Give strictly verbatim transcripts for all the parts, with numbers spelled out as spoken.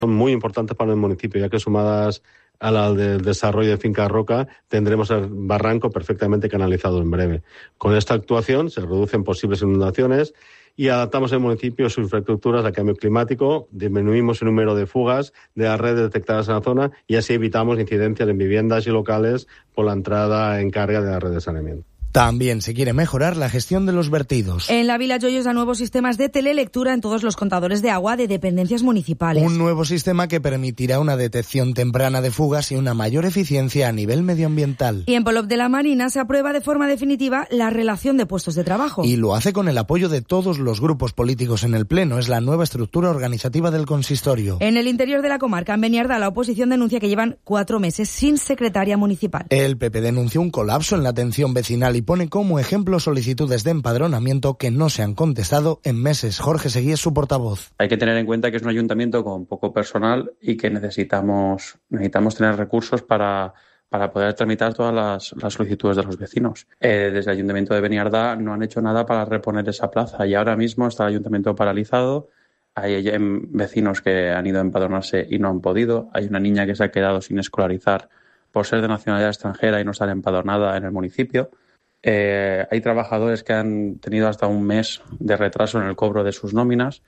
Son muy importantes para el municipio, ya que sumadas a la del desarrollo de Finca Roca, tendremos el barranco perfectamente canalizado en breve. Con esta actuación se reducen posibles inundaciones y adaptamos el municipio a sus infraestructuras al cambio climático, disminuimos el número de fugas de las redes detectadas en la zona y así evitamos incidencias en viviendas y locales por la entrada en carga de la red de saneamiento. También se quiere mejorar la gestión de los vertidos. En la Vila Joyosa, nuevos sistemas de telelectura en todos los contadores de agua de dependencias municipales. Un nuevo sistema que permitirá una detección temprana de fugas y una mayor eficiencia a nivel medioambiental. Y en Polop de la Marina se aprueba de forma definitiva la relación de puestos de trabajo. Y lo hace con el apoyo de todos los grupos políticos en el Pleno. Es la nueva estructura organizativa del consistorio. En el interior de la comarca, en Beniardá, la oposición denuncia que llevan cuatro meses sin secretaria municipal. El P P denunció un colapso en la atención vecinal y pone como ejemplo solicitudes de empadronamiento que no se han contestado en meses. Jorge Seguí es su portavoz. Hay que tener en cuenta que es un ayuntamiento con poco personal y que necesitamos, necesitamos tener recursos para, para poder tramitar todas las, las solicitudes de los vecinos. Eh, desde el Ayuntamiento de Beniardá no han hecho nada para reponer esa plaza y ahora mismo está el ayuntamiento paralizado. Hay vecinos que han ido a empadronarse y no han podido. Hay una niña que se ha quedado sin escolarizar por ser de nacionalidad extranjera y no sale empadronada en el municipio. Eh, hay trabajadores que han tenido hasta un mes de retraso en el cobro de sus nóminas.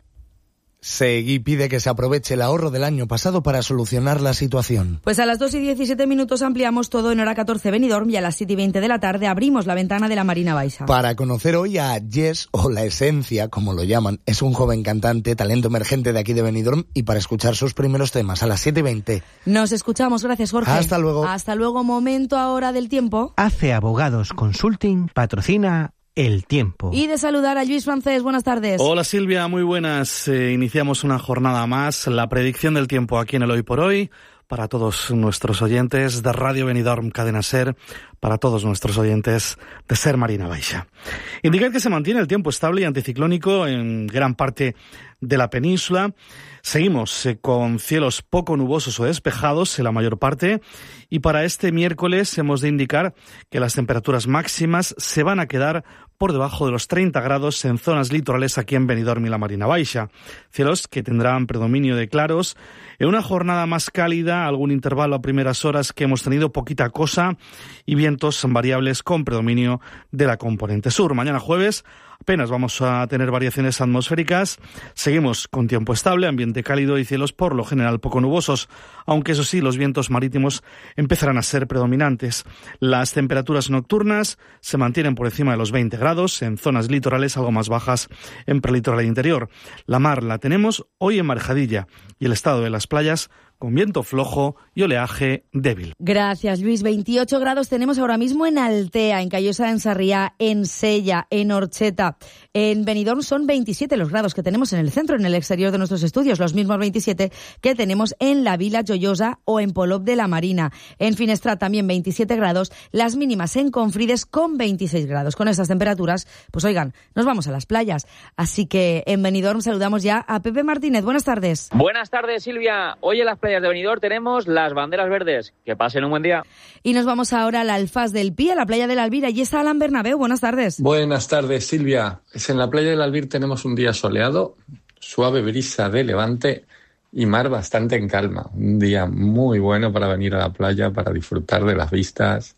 Seguí pide que se aproveche el ahorro del año pasado para solucionar la situación. Pues a las dos y diecisiete minutos ampliamos todo en hora catorce Benidorm y a las siete y veinte de la tarde abrimos la ventana de la Marina Baixa. Para conocer hoy a Jess, o La Esencia, como lo llaman, es un joven cantante, talento emergente de aquí de Benidorm, y para escuchar sus primeros temas a las siete y veinte. Nos escuchamos, gracias Jorge. Hasta luego. Hasta luego, momento ahora del tiempo. Hace Abogados Consulting patrocina El Tiempo. Y de saludar a Luis Francés, buenas tardes. Hola Silvia, muy buenas. Eh, iniciamos una jornada más, la predicción del tiempo aquí en el Hoy por Hoy, para todos nuestros oyentes de Radio Benidorm Cadena Ser, para todos nuestros oyentes de Ser Marina Baixa. Indicar que se mantiene el tiempo estable y anticiclónico en gran parte de la península. Seguimos eh, con cielos poco nubosos o despejados en la mayor parte, y para este miércoles hemos de indicar que las temperaturas máximas se van a quedar por debajo de los treinta grados en zonas litorales aquí en Benidorm y la Marina Baixa. Cielos que tendrán predominio de claros en una jornada más cálida, algún intervalo a primeras horas que hemos tenido poquita cosa, y vientos variables con predominio de la componente sur. Mañana jueves apenas vamos a tener variaciones atmosféricas. Seguimos con tiempo estable, ambiente cálido y cielos por lo general poco nubosos, aunque eso sí, los vientos marítimos empezarán a ser predominantes. Las temperaturas nocturnas se mantienen por encima de los veinte grados, en zonas litorales algo más bajas en prelitoral interior. La mar la tenemos hoy en Marjadilla y el estado de las playas con viento flojo y oleaje débil. Gracias, Luis. veintiocho grados tenemos ahora mismo en Altea, en Callosa, en Sarriá, en Sella, en Orcheta. En Benidorm son veintisiete los grados que tenemos en el centro, en el exterior de nuestros estudios, los mismos veintisiete que tenemos en la Vila Joyosa o en Polop de la Marina. En Finestrat también veintisiete grados, las mínimas en Confrides con veintiséis grados. Con estas temperaturas, pues oigan, nos vamos a las playas. Así que en Benidorm saludamos ya a Pepe Martínez. Buenas tardes. Buenas tardes, Silvia. Hoy en las playas de Benidorm tenemos las banderas verdes. Que pasen un buen día. Y nos vamos ahora al Alfaz del Pi, a la playa de la Alvira. Y está Alan Bernabéu. Buenas tardes. Buenas tardes, Silvia. En la playa del Albir tenemos un día soleado, suave brisa de levante y mar bastante en calma. Un día muy bueno para venir a la playa, para disfrutar de las vistas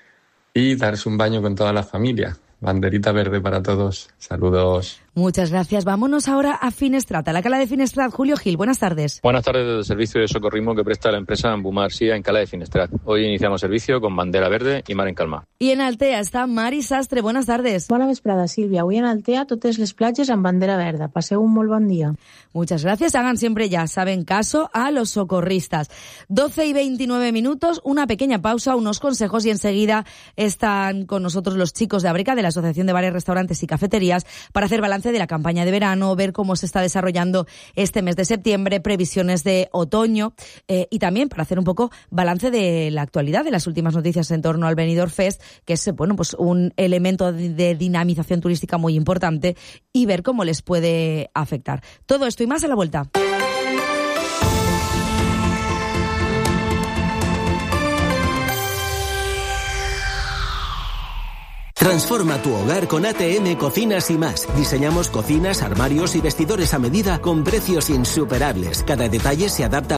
y darse un baño con toda la familia. Banderita verde para todos. Saludos. Muchas gracias. Vámonos ahora a Finestrat, a la cala de Finestrat. Julio Gil, buenas tardes. Buenas tardes desde el servicio de socorrismo que presta la empresa Ambumar Sia en Cala de Finestrat. Hoy iniciamos servicio con bandera verde y mar en calma. Y en Altea está Mari Sastre. Buenas tardes. Bona vesprada, Sílvia. Avui en Altea totes les platges amb bandera verda. Passeu un molt bon día. Muchas gracias. Hagan siempre, ya saben, caso a los socorristas. doce y veintinueve minutos, una pequeña pausa, unos consejos y enseguida están con nosotros los chicos de Abreca, de la Asociación de Bares, Restaurantes y Cafeterías, para hacer balance de la campaña de verano, ver cómo se está desarrollando este mes de septiembre, previsiones de otoño eh, y también para hacer un poco balance de la actualidad, de las últimas noticias en torno al Benidorm Fest, que es bueno pues un elemento de, de dinamización turística muy importante, y ver cómo les puede afectar. Todo esto y más a la vuelta. Transforma tu hogar con A T M Cocinas y Más. Diseñamos cocinas, armarios y vestidores a medida con precios insuperables. Cada detalle se adapta